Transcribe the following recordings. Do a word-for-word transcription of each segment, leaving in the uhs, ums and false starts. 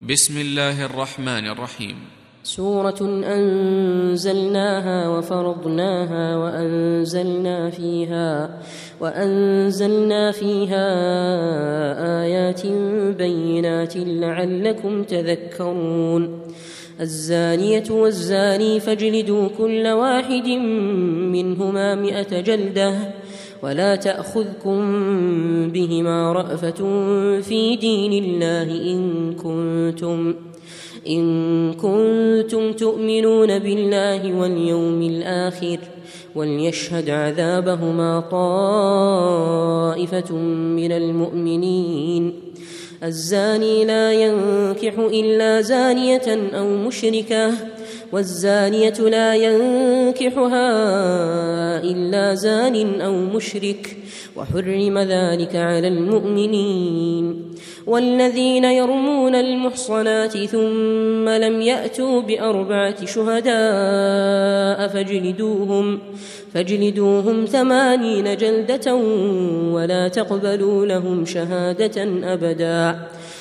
بسم الله الرحمن الرحيم. سورة أنزلناها وفرضناها وأنزلنا فيها وأنزلنا فيها آيات بينات لعلكم تذكرون. الزانية والزاني فاجلدوا كل واحد منهما مئة جلدة ولا تأخذكم بهما رأفة في دين الله إن كنتم إن كنتم تؤمنون بالله واليوم الآخر وليشهد عذابهما طائفة من المؤمنين. الزاني لا ينكح إلا زانية أو مشركة والزانية لا ينكحها إلا زان أو مشرك وحرم ذلك على المؤمنين. والذين يرمون المحصنات ثم لم يأتوا بأربعة شهداء فاجلدوهم فاجلدوهم ثمانين جلدة ولا تقبلوا لهم شهادة أبدا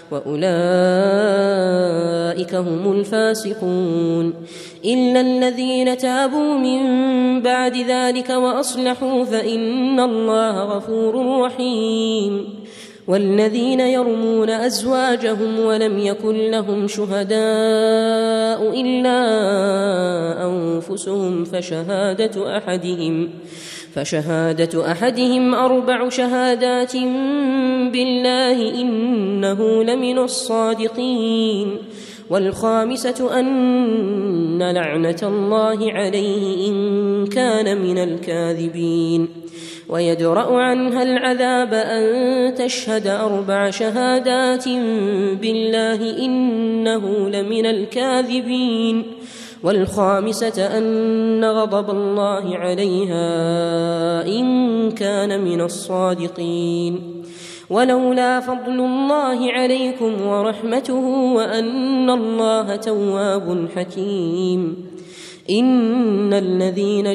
وأولئك هم الفاسقون. إلا الذين تابوا من بعد ذلك وأصلحوا فإن الله غفور رحيم. والذين يرمون أزواجهم ولم يكن لهم شهداء إلا أنفسهم فشهادة أحدهم فشهادة أحدهم أربع شهادات بالله إنه لمن الصادقين. والخامسة أن لعنة الله عليه إن كان من الكاذبين. ويدرأ عنها العذاب أن تشهد أربع شهادات بالله إنه لمن الكاذبين. والخامسة أن غضب الله عليها إن كان من الصادقين. ولولا فضل الله عليكم ورحمته وأن الله تواب حكيم. إن الذين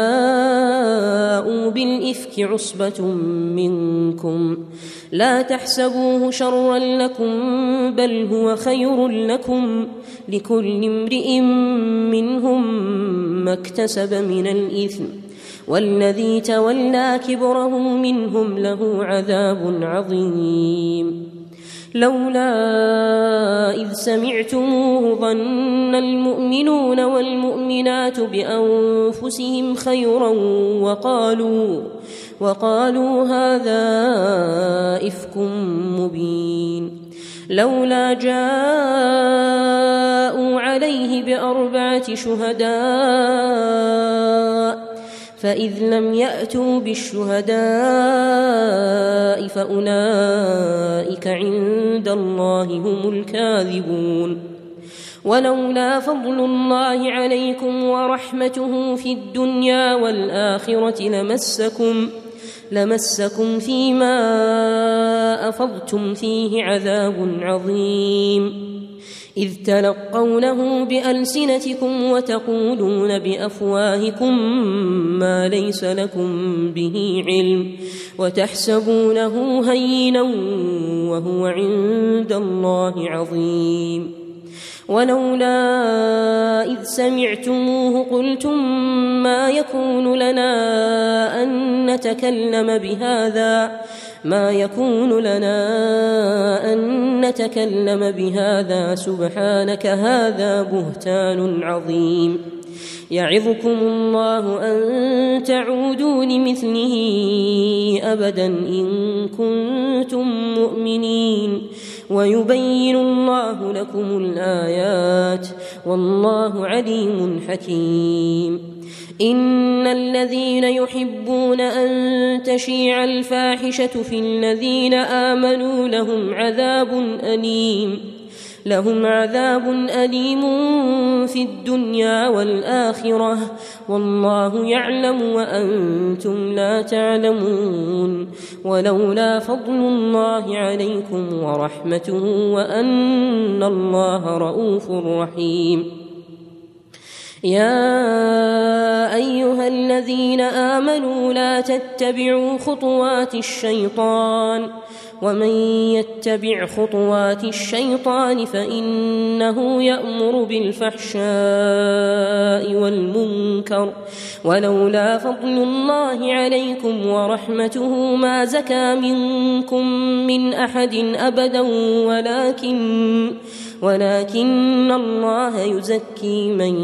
جاءوا بالإفك عصبة منكم لا تحسبوه شرا لكم بل هو خير لكم لكل امرئ منهم ما اكتسب من الإثم والذي تولى كبره منهم له عذاب عظيم. لولا إذ سمعتموه ظن المؤمنون والمؤمنات بأنفسهم خيرا وقالوا وقالوا هذا إفك مبين. لولا جاءوا عليه بأربعة شهداء فإذ لم يأتوا بالشهداء فأولئك عند الله هم الكاذبون. ولولا فضل الله عليكم ورحمته في الدنيا والآخرة لمسكم لمسكم فيما أفضتم فيه عذاب عظيم. إذ تلقونه بألسنتكم وتقولون بأفواهكم ما ليس لكم به علم وتحسبونه هينا وهو عند الله عظيم. ولولا إذ سمعتموه قلتم ما يكون لنا أن نتكلم بهذا ما يكون لنا أن نتكلم بهذا سبحانك هذا بهتان عظيم. يعظكم الله أن تعودوا لمثله أبدا إن كنتم مؤمنين ويبين الله لكم الآيات والله عليم حكيم. إن الذين يحبون أن تشيع الفاحشة في الذين آمنوا لهم عذاب أليم لهم عذاب أليم في الدنيا والآخرة والله يعلم وأنتم لا تعلمون. ولولا فضل الله عليكم ورحمته وأن الله رؤوف رحيم. يا أيها الذين آمنوا لا تتبعوا خطوات الشيطان ومن يتبع خطوات الشيطان فإنه يأمر بالفحشاء والمنكر ولولا فضل الله عليكم ورحمته ما زكى منكم من أحد أبدا ولكن ولكن الله يزكي من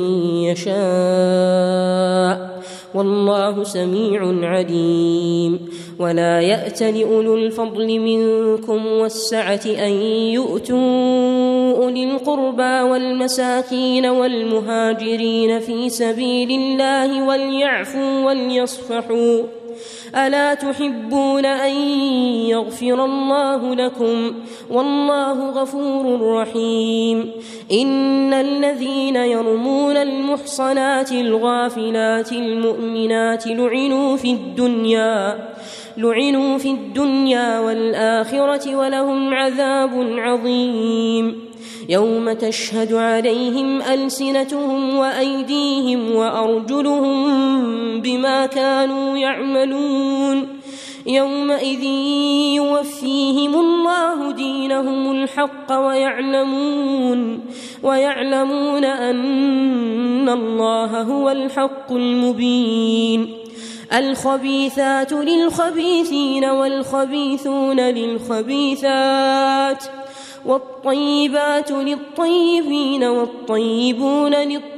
يشاء والله سميع عليم. ولا يأت لأولو الفضل منكم والسعة أن يؤتوا أولي القربى والمساكين والمهاجرين في سبيل الله وليعفوا وليصفحوا ألا تحبون أن يغفر الله لكم والله غفور رحيم. إن الذين يرمون المحصنات الغافلات المؤمنات لعنوا في الدنيا لعنوا في الدنيا والآخرة ولهم عذاب عظيم يوم تشهد عليهم ألسنتهم وأيديهم وأرجلهم بما كانوا يعملون يومئذ يوفيهم الله دينهم الحق ويعلمون ويعلمون أن الله هو الحق المبين. الخبيثات للخبيثين والخبيثون للخبيثات والطيبات للطيبين والطيبون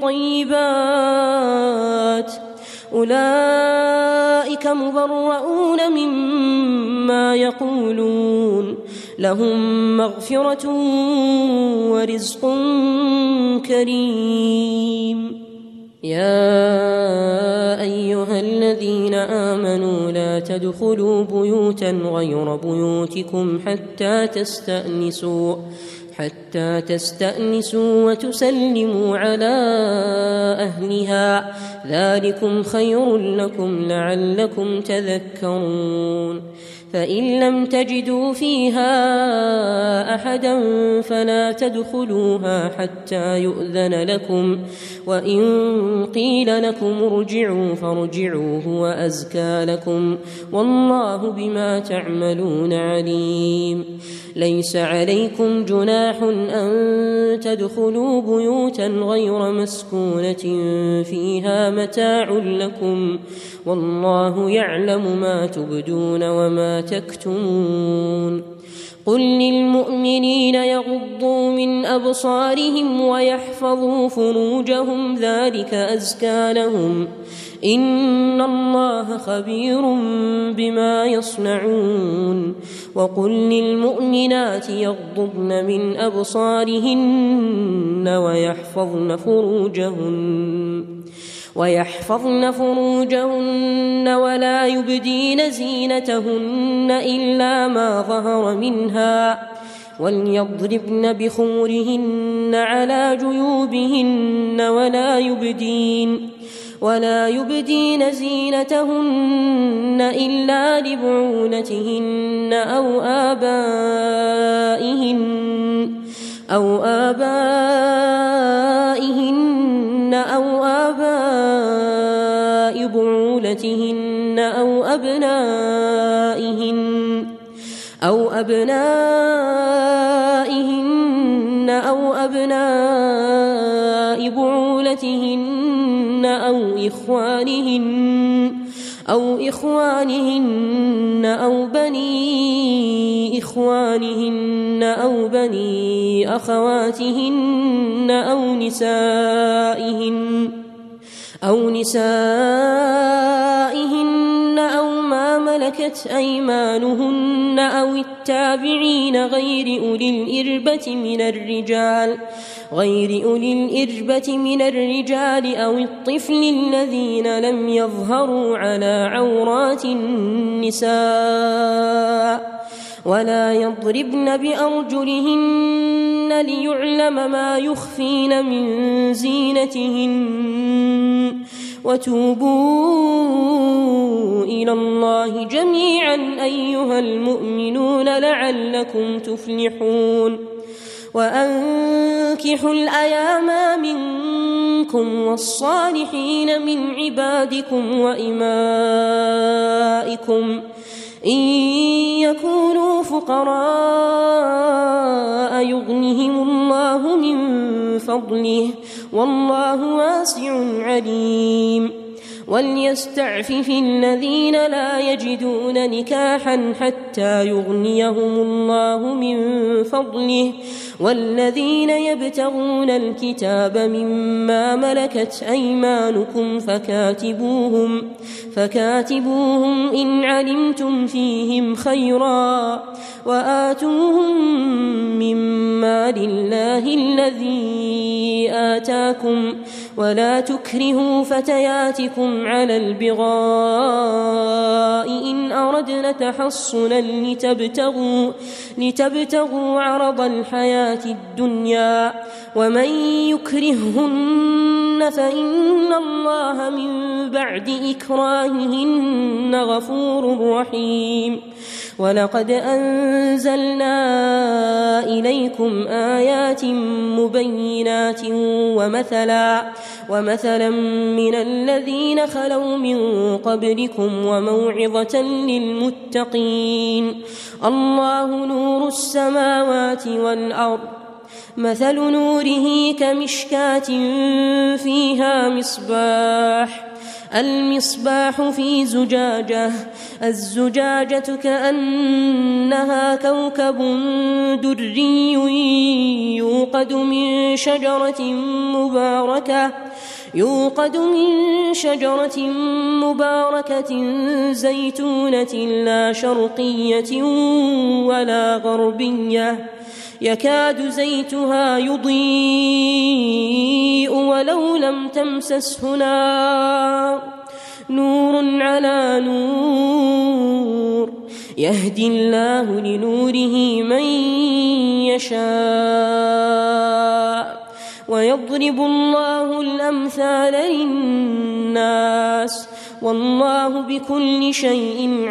للطيبات أولئك مبرؤون مما يقولون لهم مغفرة ورزق كريم. يا أيها الذين آمنوا لا تدخلوا بيوتا غير بيوتكم حتى تستأنسوا حتى تستأنسوا وتسلموا على أهلها ذلكم خير لكم لعلكم تذكرون. فإن لم تجدوا فيها أحدا فلا تدخلوها حتى يؤذن لكم وإن قيل لكم ارجعوا فارجعوا هو أزكى لكم والله بما تعملون عليم. ليس عليكم جناح أن تدخلوا بيوتا غير مسكونة فيها متاع لكم والله يعلم ما تبدون وما تكتمون. قل للمؤمنين يغضوا من أبصارهم ويحفظوا فروجهم ذلك أزكى لهم إن الله خبير بما يصنعون. وقل للمؤمنات يغضضن من أبصارهن ويحفظن فروجهن ويحفظن فروجهن ولا يبدين زينتهن إلا ما ظهر منها وليضربن بخمرهن على جيوبهن ولا يبدين ولا يبدين زينتهن إلا لبعولتهن أو آبائهن أو آبائهن أو آباء بعولتهن أو أبنائهن أو أبنائهن أو أبناء بعولتهن أو إخوانهن أو إخوانهن أو بني إخوانهن أو بني أخواتهن أو نسائهن أو نسائهن أو ما ملكت أيمانهن أو التابعين غير أولي الإربة من الرجال غير أولي الإربة من الرجال أو الطفل الذين لم يظهروا على عورات النساء ولا يضربن بأرجلهن ليعلم ما يخفين من زينتهن وتوبوا إلى الله جميعا أيها المؤمنون لعلكم تفلحون. وأنكحوا الأيام منكم منكم والصالحين من عبادكم وإمائكم إن يكونوا فقراء يغنهم الله من فضله والله واسع عليم وليستعفف الذين لا يجدون نكاحا حتى يغنيهم الله من فضله والذين يبتغون الكتاب مما ملكت أيمانكم فكاتبوهم فكاتبوهم إن علمتم فيهم خيرا وآتوهم مما لله الذي آتاكم ولا تكرهوا فتياتكم على البغاء إن أردنا تحصنا لتبتغوا, لتبتغوا عرض الحياة الدنيا ومن يكرههن فإن الله من بعد إكراههن غفور رحيم ولقد أنزلنا إليكم آيات مبينات ومثلا ومثلا من الذين خلوا من قبلكم وموعظة للمتقين الله نور السماوات والأرض مثل نوره كمشكاة فيها مصباح المصباح في زجاجة الزجاجة كأنها كوكب دري يوقد من شجرة مباركة يوقد من شجرة مباركة زيتونة لا شرقية ولا غربية يكاد زيتها يضيء ولو لم تمسسه نار نور على نور يهدي الله لنوره من يشاء ويضرب الله الأمثال للناس والله بكل شيء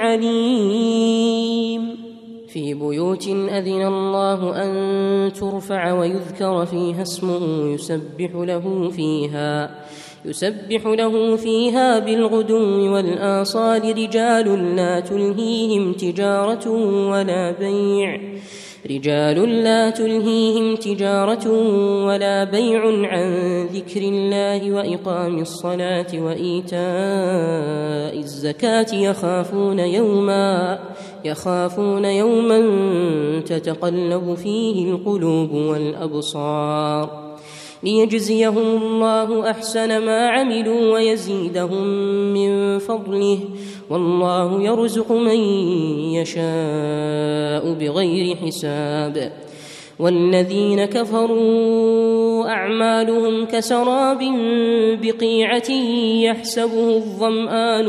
عليم في بيوت أذن الله أن ترفع ويذكر فيها اسمه يسبح له فيها يسبح له فيها بالغدو والآصال رجال لا تلهيهم تجارة ولا بيع رجال لا تلهيهم تجارة ولا بيع عن ذكر الله وإقام الصلاة وإيتاء الزكاة يخافون يوما يخافون يوما تتقلب فيه القلوب والأبصار ليجزيهم الله أحسن ما عملوا ويزيدهم من فضله والله يرزق من يشاء بغير حساب والذين كفروا أعمالهم كسراب بقيعة يحسبه الظمآن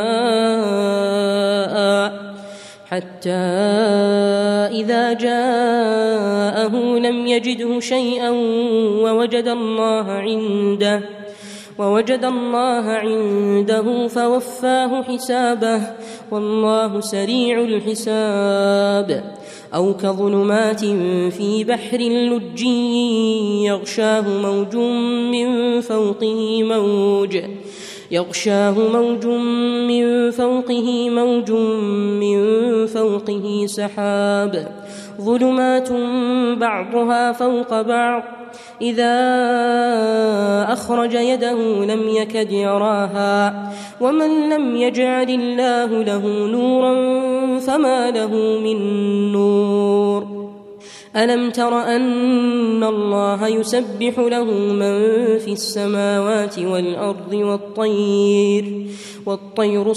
ماء حتى إذا جاءه لم يجده شيئا ووجد الله عنده ووجد الله عنده فوفاه حسابه والله سريع الحساب أو كظلمات في بحر لجي يغشاه موج من فوقه موج يغشاه موج من فوقه موج من فوقه سحاب ظلمات بعضها فوق بعض إذا أخرج يده لم يكد يراها ومن لم يجعل الله له نورا فما له من نور ألم تر أن الله يسبح له من في السماوات والأرض والطير والطير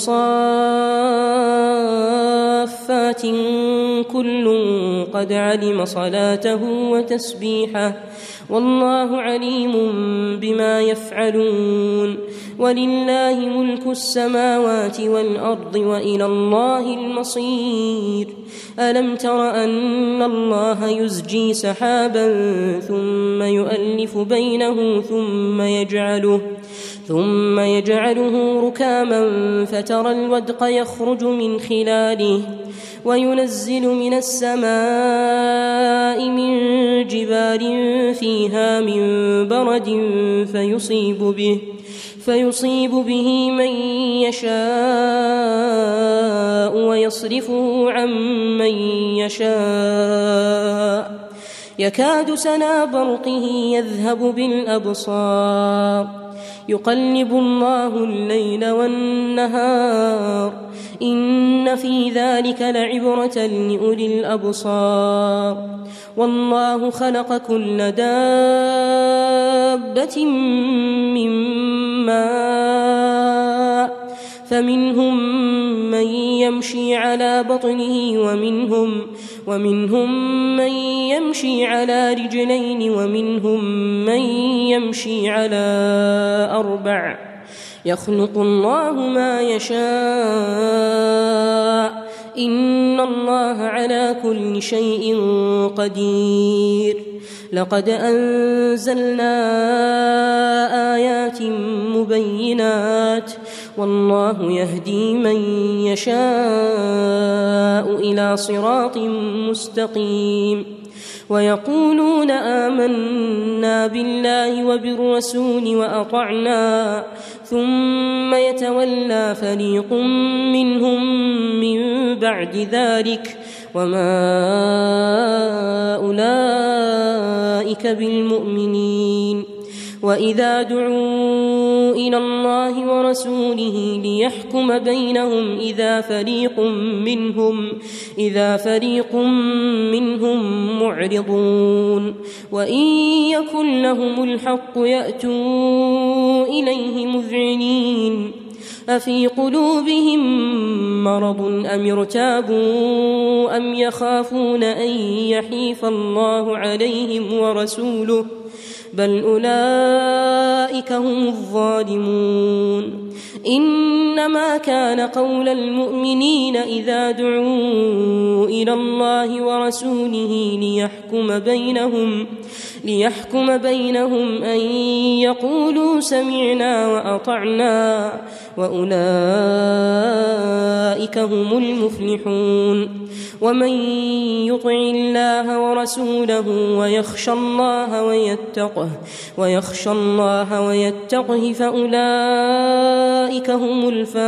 صافات كل قد علم صلاته وتسبيحه والله عليم بما يفعلون ولله ملك السماوات والأرض وإلى الله المصير ألم تر أن الله يزجي سحابا ثم يؤلف بينه ثم يجعله ثم يجعله ركاما فترى الودق يخرج من خلاله وينزل من السماء من جبال فيها من برد فيصيب به فيصيب به من يشاء ويصرفه عن من يشاء يكاد سنا برقه يذهب بالأبصار يقلب الله الليل والنهار إن في ذلك لعبرة لأولي الأبصار والله خلق كل دابة من ماء فمنهم من يمشي على بطنه ومنهم, ومنهم من يمشي على رجلين ومنهم من يمشي على أربع يخلق الله ما يشاء إن الله على كل شيء قدير لقد أنزلنا آيات مبينات والله يهدي من يشاء إلى صراط مستقيم ويقولون آمنا بالله وبالرسول وأطعنا ثم يتولى فريق منهم من بعد ذلك وما أولئك بالمؤمنين وإذا دعوا إلى الله ورسوله ليحكم بينهم إذا فريق منهم إذا فريق منهم معرضون وإن يكن لهم الحق يأتوا إليه مذعنين أفي قلوبهم مرض أم ارتابوا أم يخافون أن يحيف الله عليهم ورسوله بل أولئك هم الظالمون إنما كان قول المؤمنين إذا دعوا إلى الله ورسوله ليحكم بينهم ليحكم بينهم أن يقولوا سمعنا وأطعنا وأولئك هم المفلحون ومن يطع الله ورسوله ويخشى الله ويتقه ويخشى الله ويتقه فأولئك هم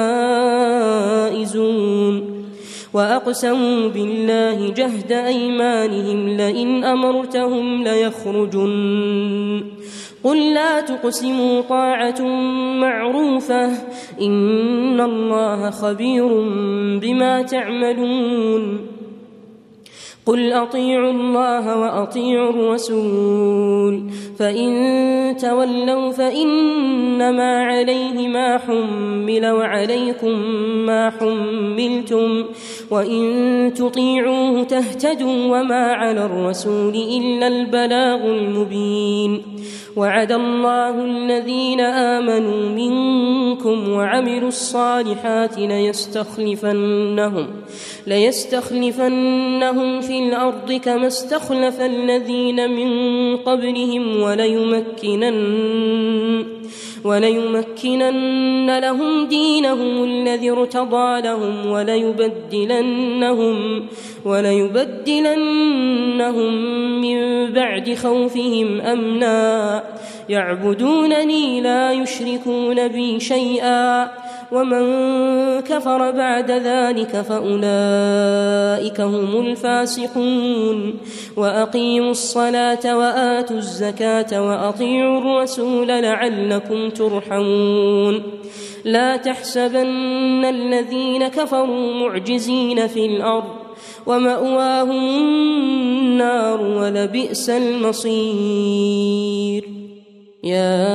الفائزون وأقسموا بالله جهد أيمانهم لئن أمرتهم ليخرجن قل لا تقسموا طاعة معروفة إن الله خبير بما تعملون قل أطيعوا الله وأطيعوا الرسول فإن تولوا فإنما عليه ما حمل وعليكم ما حملتم وإن تطيعوه تهتدوا وما على الرسول إلا البلاغ المبين وعد الله الذين آمنوا منكم وعملوا الصالحات ليستخلفنهم ليستخلفنهم في الأرض كما استخلف الذين من قبلهم وليمكنن وليمكنن لهم دينهم الذي ارتضى لهم وليبدلنهم وليبدلنهم من بعد خوفهم أمنا يعبدونني لا يشركون بي شيئا ومن كفر بعد ذلك فأولئك هم الفاسقون وأقيموا الصلاة وآتوا الزكاة وأطيعوا الرسول لعلكم ترحمون لا تحسبن الذين كفروا معجزين في الأرض ومأواهم النار ولبئس المصير يا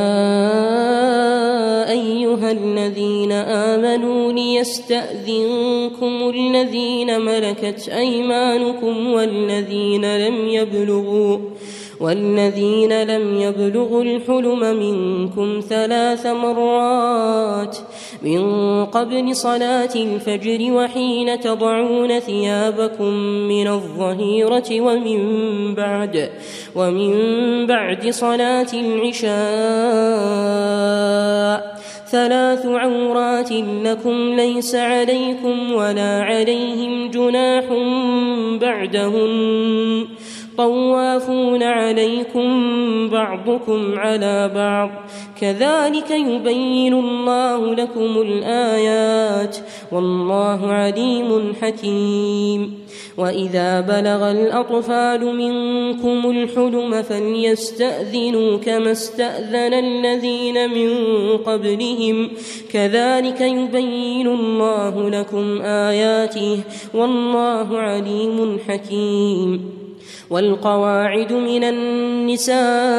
أيها الذين آمنوا ليستأذنكم الذين ملكت أيمانكم والذين لم يبلغوا والذين لم يبلغوا الحلم منكم ثلاث مرات من قبل صلاة الفجر وحين تضعون ثيابكم من الظهيرة ومن بعد ومن بعد صلاة العشاء ثلاث عورات لكم ليس عليكم ولا عليهم جناح بعدهن طوافون عليكم بعضكم على بعض كذلك يبين الله لكم الآيات والله عليم حكيم. وإذا بلغ الأطفال منكم الحلم فليستأذنوا كما استأذن الذين من قبلهم كذلك يبين الله لكم آياته والله عليم حكيم. والقواعد من النساء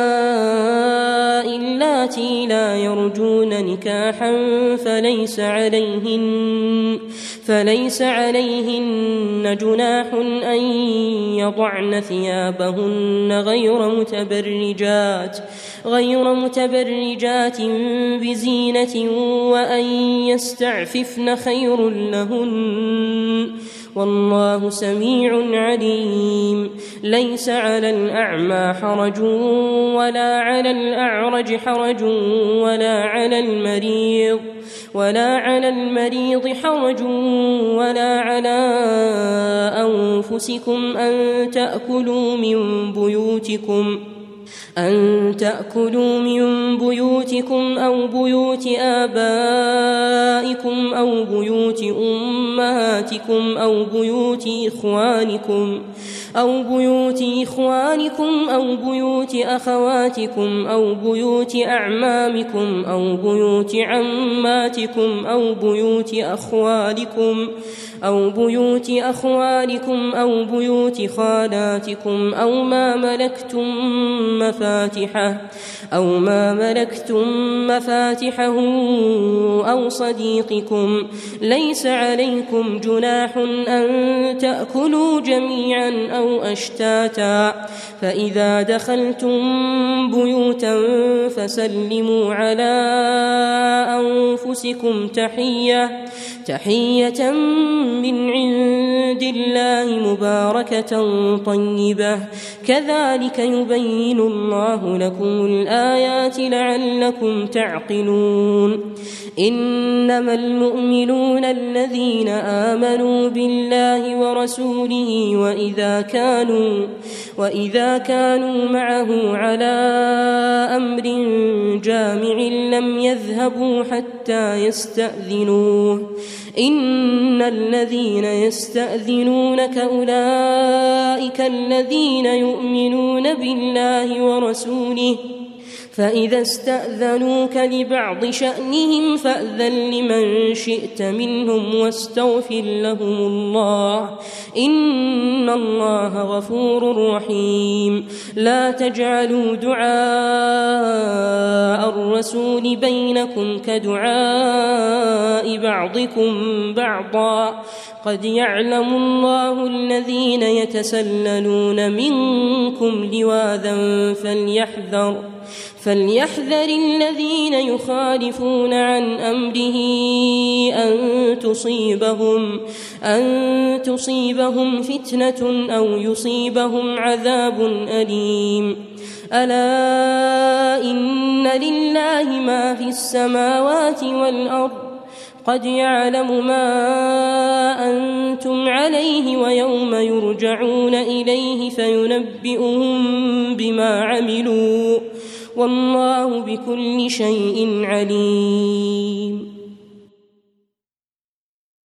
اللاتي لا يرجون نكاحا فليس عليهن فليس عليهن جناح أن يضعن ثيابهن غير متبرجات غير متبرجات بزينة وأن يستعففن خير لهن والله سميع عليم. ليس على الأعمى حرج ولا على الأعرج حرج ولا على المريض ولا على المريض حرج ولا على أنفسكم أن تأكلوا من بيوتكم أن تأكلوا من بيوتكم أو بيوت آبائكم أو بيوت أمهاتكم أو بيوت إخوانكم أو بيوت إخوانكم أو بيوت أخواتكم أو بيوت أعمامكم أو بيوت عماتكم أو بيوت أخوالكم أو بيوت أخوالكم أو بيوت خالاتكم أو ما ملكتم مفاتحه أو ما ملكتم مفاتحه أو صديقكم ليس عليكم جناح أن تأكلوا جميعا أو أشتاتا فإذا دخلتم بيوتا فسلموا على أنفسكم تحية تحية من عند الله مباركة طيبة كذلك يبين الله لكم الآيات لعلكم تعقلون. إنما المؤمنون الذين آمنوا بالله ورسوله وإذا كانوا وإذا كانوا معه على أمر جامع لم يذهبوا حتى يستأذنوه إن الذين يستأذنونك أولئك الذين يؤمنون بالله ورسوله فإذا استأذنوك لبعض شأنهم فأذن لمن شئت منهم واستغفر لهم الله إن الله غفور رحيم. لا تجعلوا دعاء الرسول بينكم كدعاء بعضكم بعضا قد يعلم الله الذين يتسللون منكم لواذا فليحذر فليحذر الذين يخالفون عن أمره أن تصيبهم أن تصيبهم فتنة أو يصيبهم عذاب أليم. ألا إن لله ما في السماوات والأرض قد يعلم ما أنتم عليه ويوم يرجعون إليه فينبئهم بما عملوا والله بكل شيء عليم.